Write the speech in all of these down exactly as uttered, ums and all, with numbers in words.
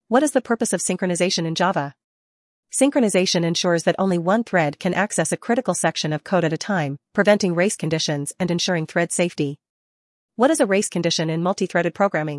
What is the purpose of synchronization in Java? Synchronization ensures that only one thread can access a critical section of code at a time, preventing race conditions and ensuring thread safety. What is a race condition in multi-threaded programming?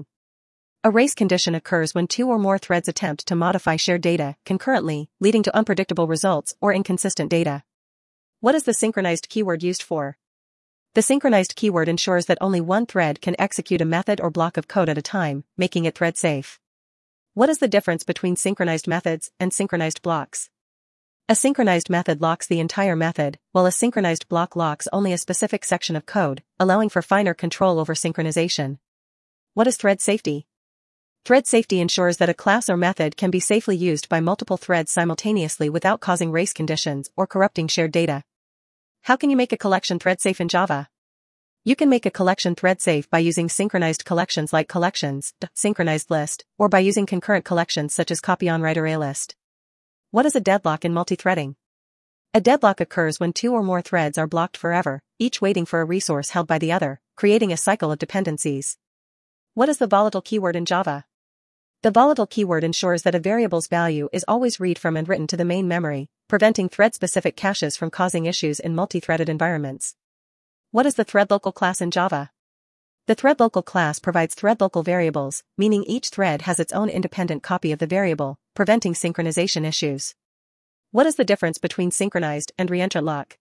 A race condition occurs when two or more threads attempt to modify shared data concurrently, leading to unpredictable results or inconsistent data. What is the synchronized keyword used for? The synchronized keyword ensures that only one thread can execute a method or block of code at a time, making it thread safe. What is the difference between synchronized methods and synchronized blocks? A synchronized method locks the entire method, while a synchronized block locks only a specific section of code, allowing for finer control over synchronization. What is thread safety? Thread safety ensures that a class or method can be safely used by multiple threads simultaneously without causing race conditions or corrupting shared data. How can you make a collection thread safe in Java? You can make a collection thread safe by using synchronized collections like collections, synchronized list, or by using concurrent collections such as copy on write array list. What is a deadlock in multithreading? A deadlock occurs when two or more threads are blocked forever, each waiting for a resource held by the other, creating a cycle of dependencies. What is the volatile keyword in Java? The volatile keyword ensures that a variable's value is always read from and written to the main memory, preventing thread-specific caches from causing issues in multi-threaded environments. What is the thread-local class in Java? The thread-local class provides thread-local variables, meaning each thread has its own independent copy of the variable, preventing synchronization issues. What is the difference between synchronized and reentrant lock?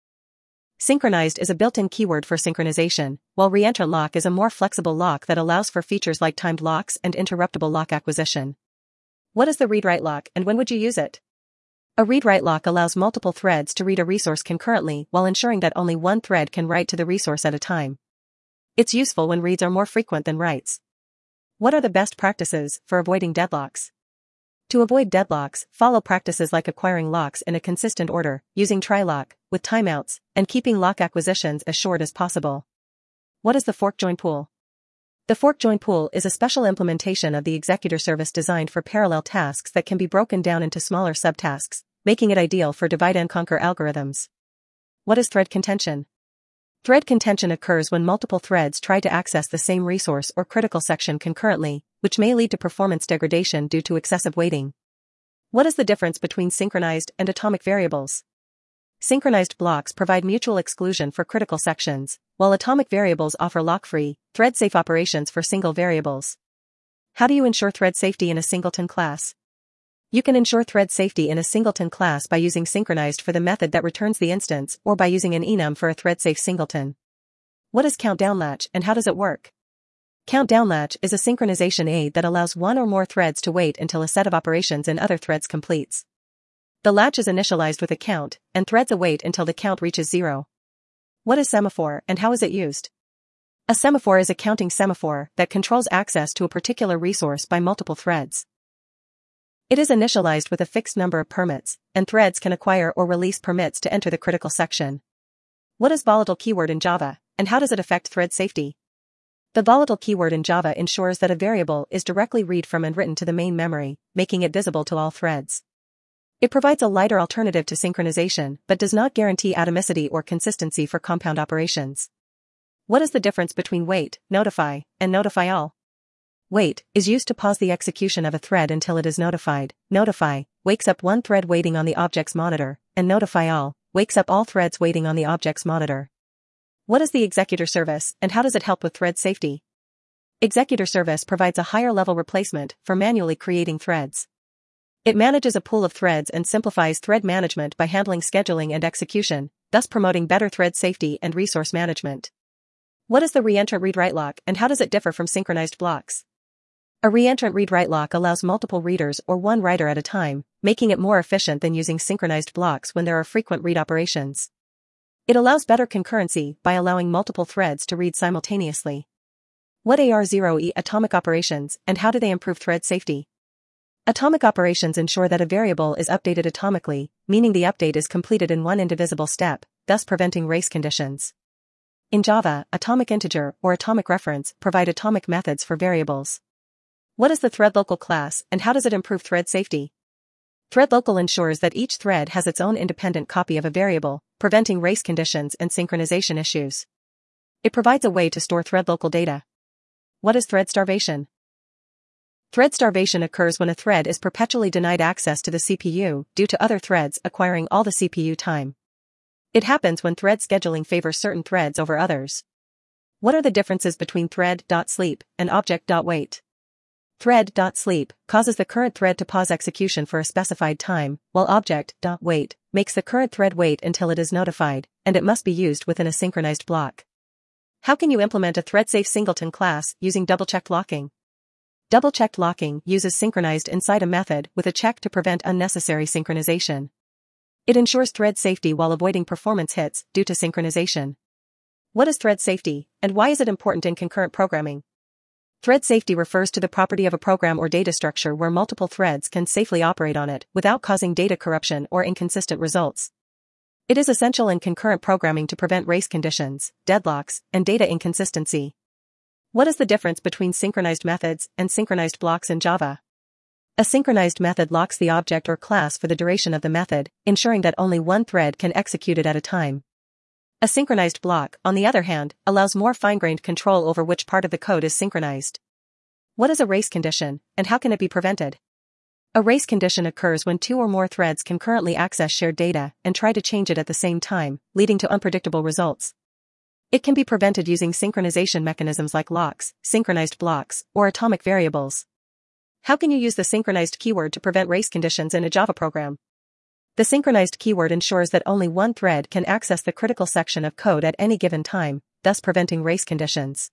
Synchronized is a built-in keyword for synchronization, while reentrant lock is a more flexible lock that allows for features like timed locks and interruptible lock acquisition. What is the read-write lock and when would you use it? A read-write lock allows multiple threads to read a resource concurrently while ensuring that only one thread can write to the resource at a time. It's useful when reads are more frequent than writes. What are the best practices for avoiding deadlocks? To avoid deadlocks, follow practices like acquiring locks in a consistent order, using try-lock, with timeouts, and keeping lock acquisitions as short as possible. What is the fork join pool? The fork join pool is a special implementation of the executor service designed for parallel tasks that can be broken down into smaller subtasks, making it ideal for divide-and-conquer algorithms. What is thread contention? Thread contention occurs when multiple threads try to access the same resource or critical section concurrently, which may lead to performance degradation due to excessive waiting. What is the difference between synchronized and atomic variables? Synchronized blocks provide mutual exclusion for critical sections, while atomic variables offer lock-free, thread-safe operations for single variables. How do you ensure thread safety in a singleton class? You can ensure thread safety in a singleton class by using synchronized for the method that returns the instance or by using an enum for a thread-safe singleton. What is countdown latch and how does it work? Countdown latch is a synchronization aid that allows one or more threads to wait until a set of operations in other threads completes. The latch is initialized with a count, and threads await until the count reaches zero. What is semaphore and how is it used? A semaphore is a counting semaphore that controls access to a particular resource by multiple threads. It is initialized with a fixed number of permits, and threads can acquire or release permits to enter the critical section. What is volatile keyword in Java, and how does it affect thread safety? The volatile keyword in Java ensures that a variable is directly read from and written to the main memory, making it visible to all threads. It provides a lighter alternative to synchronization but does not guarantee atomicity or consistency for compound operations. What is the difference between wait, notify, and notify all? Wait is used to pause the execution of a thread until it is notified. Notify wakes up one thread waiting on the object's monitor, and notify all wakes up all threads waiting on the object's monitor. What is the executor service and how does it help with thread safety? Executor service provides a higher level replacement for manually creating threads. It manages a pool of threads and simplifies thread management by handling scheduling and execution, thus promoting better thread safety and resource management. What is the reentrant read-write lock and how does it differ from synchronized blocks? A reentrant read-write lock allows multiple readers or one writer at a time, making it more efficient than using synchronized blocks when there are frequent read operations. It allows better concurrency by allowing multiple threads to read simultaneously. What are zero E atomic operations and how do they improve thread safety? Atomic operations ensure that a variable is updated atomically, meaning the update is completed in one indivisible step, thus preventing race conditions. In Java, atomic integer or atomic reference provide atomic methods for variables. What is the thread local class and how does it improve thread safety? Thread local ensures that each thread has its own independent copy of a variable, preventing race conditions and synchronization issues. It provides a way to store thread local data. What is thread starvation? Thread starvation occurs when a thread is perpetually denied access to the C P U due to other threads acquiring all the C P U time. It happens when thread scheduling favors certain threads over others. What are the differences between thread.sleep and object.wait? Thread.sleep causes the current thread to pause execution for a specified time, while object.wait makes the current thread wait until it is notified, and it must be used within a synchronized block. How can you implement a thread-safe singleton class using double-checked locking? Double-checked locking uses synchronized inside a method with a check to prevent unnecessary synchronization. It ensures thread safety while avoiding performance hits due to synchronization. What is thread safety, and why is it important in concurrent programming? Thread safety refers to the property of a program or data structure where multiple threads can safely operate on it without causing data corruption or inconsistent results. It is essential in concurrent programming to prevent race conditions, deadlocks, and data inconsistency. What is the difference between synchronized methods and synchronized blocks in Java? A synchronized method locks the object or class for the duration of the method, ensuring that only one thread can execute it at a time. A synchronized block, on the other hand, allows more fine-grained control over which part of the code is synchronized. What is a race condition, and how can it be prevented? A race condition occurs when two or more threads concurrently access shared data and try to change it at the same time, leading to unpredictable results. It can be prevented using synchronization mechanisms like locks, synchronized blocks, or atomic variables. How can you use the synchronized keyword to prevent race conditions in a Java program? The synchronized keyword ensures that only one thread can access the critical section of code at any given time, thus preventing race conditions.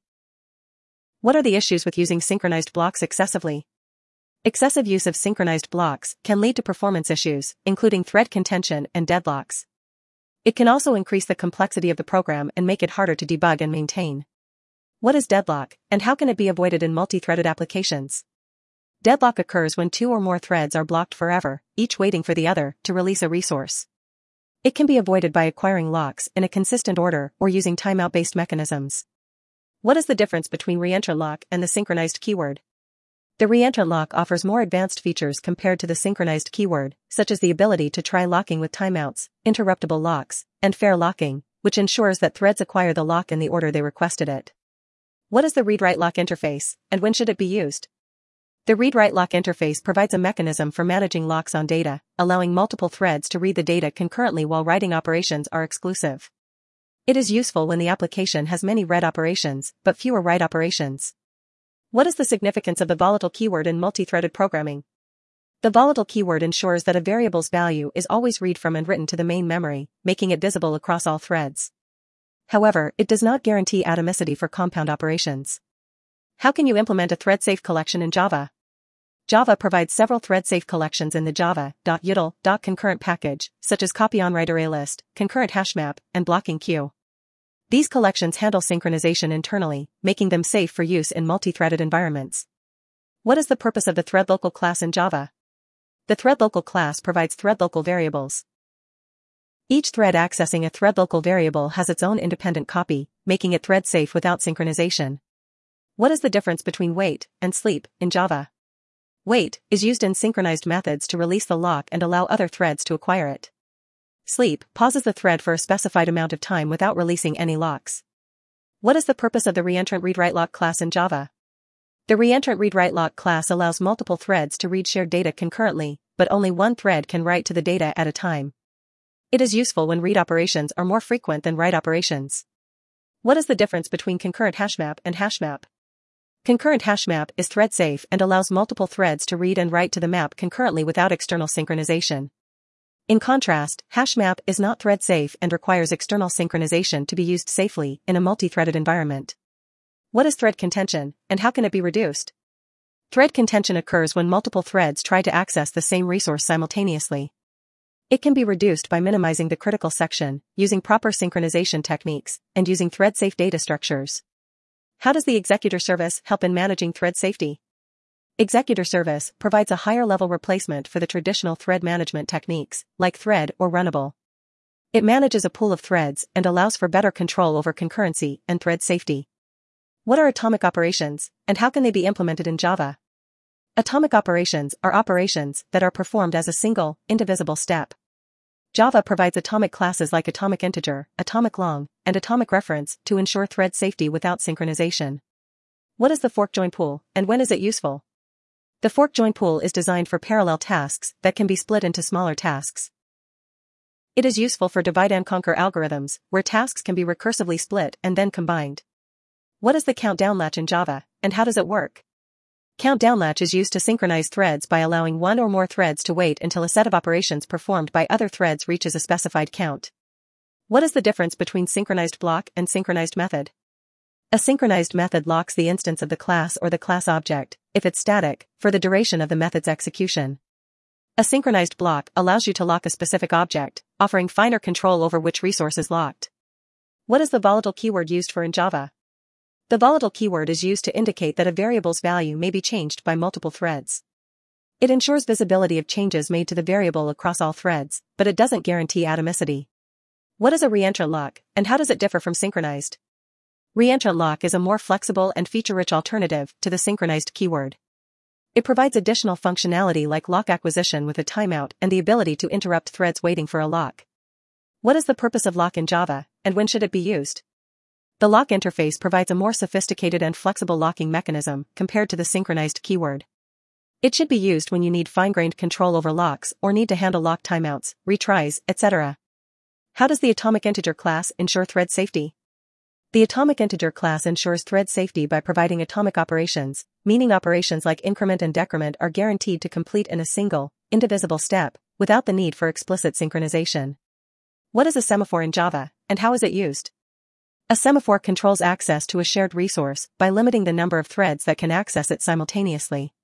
What are the issues with using synchronized blocks excessively? Excessive use of synchronized blocks can lead to performance issues, including thread contention and deadlocks. It can also increase the complexity of the program and make it harder to debug and maintain. What is deadlock, and how can it be avoided in multi-threaded applications? Deadlock occurs when two or more threads are blocked forever, each waiting for the other to release a resource. It can be avoided by acquiring locks in a consistent order or using timeout-based mechanisms. What is the difference between reentrant lock and the synchronized keyword? The reentrant lock offers more advanced features compared to the synchronized keyword, such as the ability to try locking with timeouts, interruptible locks, and fair locking, which ensures that threads acquire the lock in the order they requested it. What is the read-write lock interface, and when should it be used? The read-write lock interface provides a mechanism for managing locks on data, allowing multiple threads to read the data concurrently while writing operations are exclusive. It is useful when the application has many read operations, but fewer write operations. What is the significance of the volatile keyword in multi-threaded programming? The volatile keyword ensures that a variable's value is always read from and written to the main memory, making it visible across all threads. However, it does not guarantee atomicity for compound operations. How can you implement a thread-safe collection in Java? Java provides several thread-safe collections in the java.util.concurrent package, such as copy-on-write-ArrayList, concurrent hashmap, and blocking queue. These collections handle synchronization internally, making them safe for use in multi-threaded environments. What is the purpose of the threadLocal class in Java? The threadLocal class provides threadLocal variables. Each thread accessing a threadLocal variable has its own independent copy, making it thread-safe without synchronization. What is the difference between wait and sleep in Java? Wait is used in synchronized methods to release the lock and allow other threads to acquire it. Sleep pauses the thread for a specified amount of time without releasing any locks. What is the purpose of the reentrant read-write lock class in Java? The reentrant read-write lock class allows multiple threads to read shared data concurrently, but only one thread can write to the data at a time. It is useful when read operations are more frequent than write operations. What is the difference between concurrent hashmap and hashmap? Concurrent hashmap is thread-safe and allows multiple threads to read and write to the map concurrently without external synchronization. In contrast, hashmap is not thread-safe and requires external synchronization to be used safely in a multi-threaded environment. What is thread contention, and how can it be reduced? Thread contention occurs when multiple threads try to access the same resource simultaneously. It can be reduced by minimizing the critical section, using proper synchronization techniques, and using thread-safe data structures. How does the executor service help in managing thread safety? Executor service provides a higher-level replacement for the traditional thread management techniques, like thread or runnable. It manages a pool of threads and allows for better control over concurrency and thread safety. What are atomic operations, and how can they be implemented in Java? Atomic operations are operations that are performed as a single, indivisible step. Java provides atomic classes like atomic integer, atomic long, and atomic reference to ensure thread safety without synchronization. What is the fork join pool, and when is it useful? The fork join pool is designed for parallel tasks that can be split into smaller tasks. It is useful for divide-and-conquer algorithms, where tasks can be recursively split and then combined. What is the countdown latch in Java, and how does it work? Countdown latch is used to synchronize threads by allowing one or more threads to wait until a set of operations performed by other threads reaches a specified count. What is the difference between synchronized block and synchronized method? A synchronized method locks the instance of the class or the class object, if it's static, for the duration of the method's execution. A synchronized block allows you to lock a specific object, offering finer control over which resource is locked. What is the volatile keyword used for in Java? The volatile keyword is used to indicate that a variable's value may be changed by multiple threads. It ensures visibility of changes made to the variable across all threads, but it doesn't guarantee atomicity. What is a reentrant lock, and how does it differ from synchronized? Reentrant lock is a more flexible and feature-rich alternative to the synchronized keyword. It provides additional functionality like lock acquisition with a timeout and the ability to interrupt threads waiting for a lock. What is the purpose of lock in Java, and when should it be used? The lock interface provides a more sophisticated and flexible locking mechanism compared to the synchronized keyword. It should be used when you need fine-grained control over locks or need to handle lock timeouts, retries, et cetera. How does the atomic integer class ensure thread safety? The atomic integer class ensures thread safety by providing atomic operations, meaning operations like increment and decrement are guaranteed to complete in a single, indivisible step, without the need for explicit synchronization. What is a semaphore in Java, and how is it used? A semaphore controls access to a shared resource by limiting the number of threads that can access it simultaneously.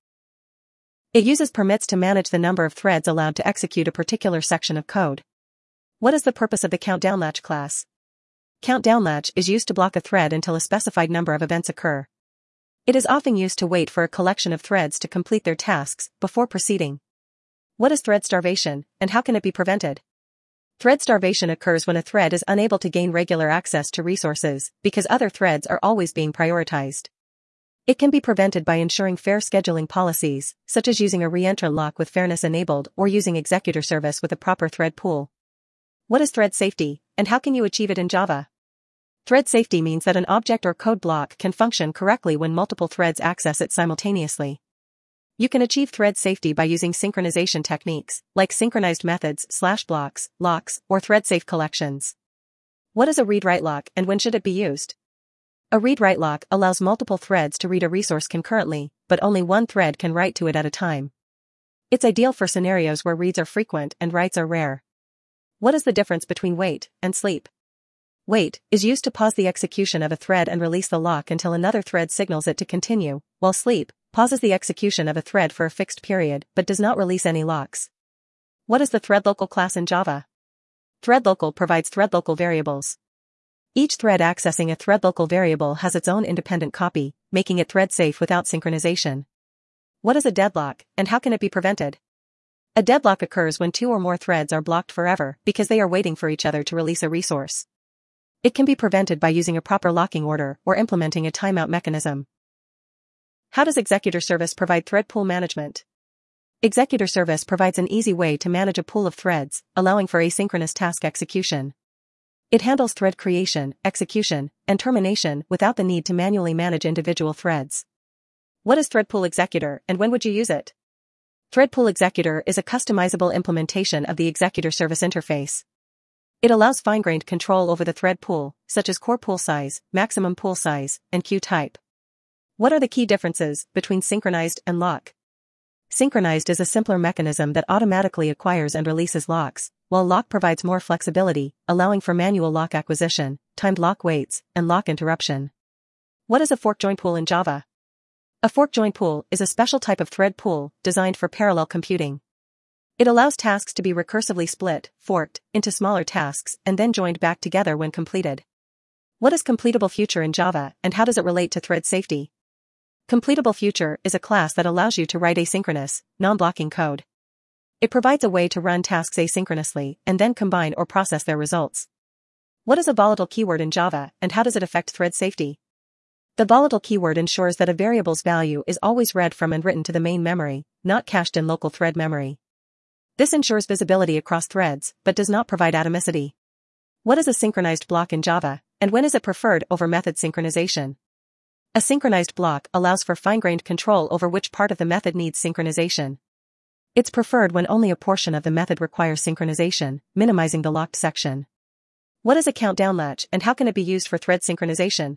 It uses permits to manage the number of threads allowed to execute a particular section of code. What is the purpose of the countdown latch class? Countdown latch is used to block a thread until a specified number of events occur. It is often used to wait for a collection of threads to complete their tasks before proceeding. What is thread starvation, and how can it be prevented? Thread starvation occurs when a thread is unable to gain regular access to resources because other threads are always being prioritized. It can be prevented by ensuring fair scheduling policies, such as using a reentrant lock with fairness enabled or using executor service with a proper thread pool. What is thread safety, and how can you achieve it in Java? Thread safety means that an object or code block can function correctly when multiple threads access it simultaneously. You can achieve thread safety by using synchronization techniques, like synchronized methods, slash blocks, locks, or thread-safe collections. What is a read-write lock, and when should it be used? A read-write lock allows multiple threads to read a resource concurrently, but only one thread can write to it at a time. It's ideal for scenarios where reads are frequent and writes are rare. What is the difference between wait and sleep? Wait is used to pause the execution of a thread and release the lock until another thread signals it to continue, while sleep pauses the execution of a thread for a fixed period but does not release any locks. What is the threadLocal class in Java? ThreadLocal provides threadLocal variables. Each thread accessing a threadLocal variable has its own independent copy, making it thread-safe without synchronization. What is a deadlock, and how can it be prevented? A deadlock occurs when two or more threads are blocked forever because they are waiting for each other to release a resource. It can be prevented by using a proper locking order or implementing a timeout mechanism. How does executor service provide thread pool management? Executor service provides an easy way to manage a pool of threads, allowing for asynchronous task execution. It handles thread creation, execution, and termination without the need to manually manage individual threads. What is Thread Pool Executor, and when would you use it? Thread Pool Executor is a customizable implementation of the executor service interface. It allows fine-grained control over the thread pool, such as core pool size, maximum pool size, and queue type. What are the key differences between synchronized and lock? Synchronized is a simpler mechanism that automatically acquires and releases locks, while lock provides more flexibility, allowing for manual lock acquisition, timed lock waits, and lock interruption. What is a fork join pool in Java? A fork join pool is a special type of thread pool designed for parallel computing. It allows tasks to be recursively split, forked, into smaller tasks and then joined back together when completed. What is completable future in Java, and how does it relate to thread safety? Completable future is a class that allows you to write asynchronous, non-blocking code. It provides a way to run tasks asynchronously and then combine or process their results. What is a volatile keyword in Java, and how does it affect thread safety? The volatile keyword ensures that a variable's value is always read from and written to the main memory, not cached in local thread memory. This ensures visibility across threads, but does not provide atomicity. What is a synchronized block in Java, and when is it preferred over method synchronization? A synchronized block allows for fine-grained control over which part of the method needs synchronization. It's preferred when only a portion of the method requires synchronization, minimizing the locked section. What is a countdown latch and how can it be used for thread synchronization?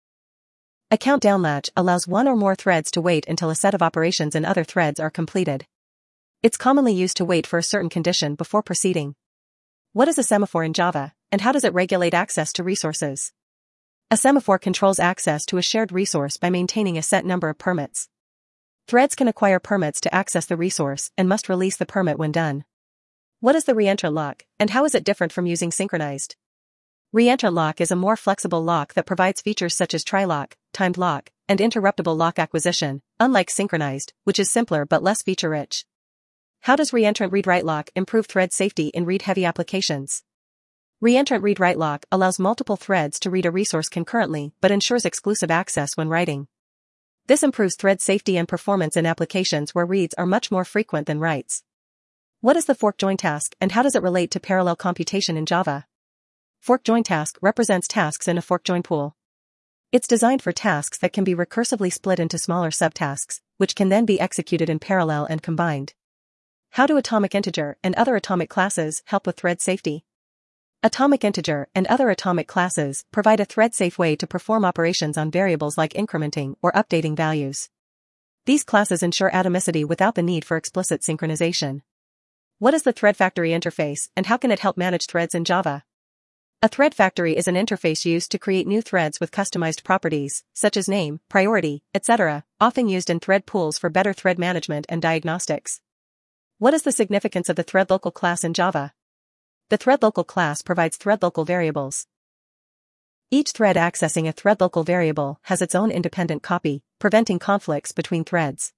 A countdown latch allows one or more threads to wait until a set of operations in other threads are completed. It's commonly used to wait for a certain condition before proceeding. What is a semaphore in Java, and how does it regulate access to resources? A semaphore controls access to a shared resource by maintaining a set number of permits. Threads can acquire permits to access the resource and must release the permit when done. What is the reentrant lock, and how is it different from using synchronized? Reentrant lock is a more flexible lock that provides features such as tri-lock, timed lock, and interruptible lock acquisition, unlike synchronized, which is simpler but less feature-rich. How does reentrant read-write lock improve thread safety in read-heavy applications? Reentrant read-write lock allows multiple threads to read a resource concurrently but ensures exclusive access when writing. This improves thread safety and performance in applications where reads are much more frequent than writes. What is the fork join task and how does it relate to parallel computation in Java? Fork join task represents tasks in a fork join pool. It's designed for tasks that can be recursively split into smaller subtasks, which can then be executed in parallel and combined. How do atomic integer and other atomic classes help with thread safety? Atomic integer and other atomic classes provide a thread-safe way to perform operations on variables like incrementing or updating values. These classes ensure atomicity without the need for explicit synchronization. What is the thread factory interface and how can it help manage threads in Java? A thread factory is an interface used to create new threads with customized properties, such as name, priority, et cetera, often used in thread pools for better thread management and diagnostics. What is the significance of the thread local class in Java? The thread local class provides thread local variables. Each thread accessing a thread local variable has its own independent copy, preventing conflicts between threads.